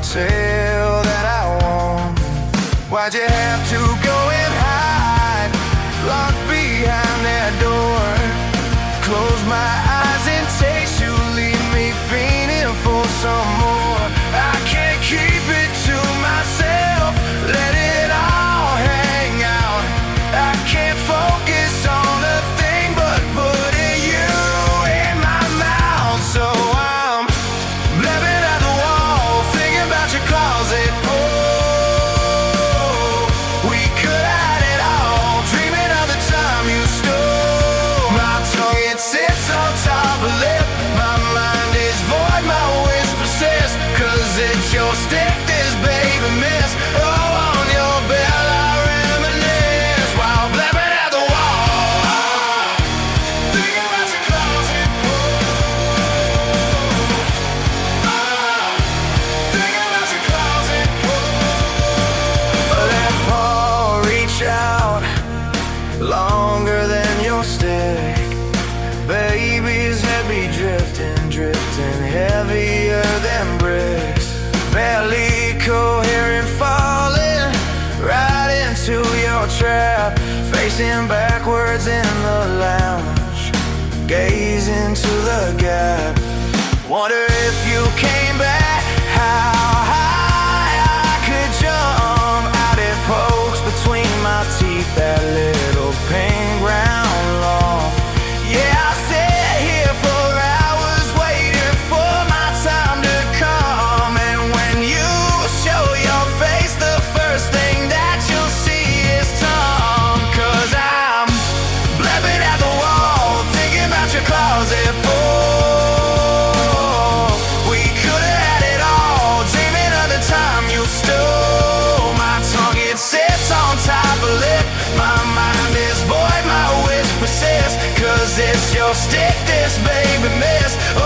tell that I won't. Why'd you have to go and hide, locked behind that door? Close my eyes and taste you, leave me fiending for some more. I can't keep it to myself, let it all hang out. I can't focus on a thing but putting you in my mouth. So I'm blabbing at the wall, thinking about your closet. Oh, we could hide it all, dreaming of the time you stole my tongue. It sits on top of lip, my mind is void, my whisper says, 'cause it's your stick this baby miss. Oh, on your bell I reminisce while blabbing at the wall, thinking about your closet. Thinking about your closet. Let Paul reach out longer than your stick. Baby's head be drifting, drifting heavier than bricks. Barely coherent, falling right into your trap. Facing backwards in the lounge, gaze into the gap. Wonder if you came back, how high I could jump. Out it pokes between my teeth, that little pink round law. Yeah, I sat here for hours waiting for my time to come. And when you show your face, the first thing that you'll see is tongue. 'Cause I'm blabbing at the wall, thinking about your closet. Oh, we could've had it all, dreaming of the time you stole my tongue. It sits on top of lip, my mind is void, my whisper says, 'cause it's your stick this baby miss.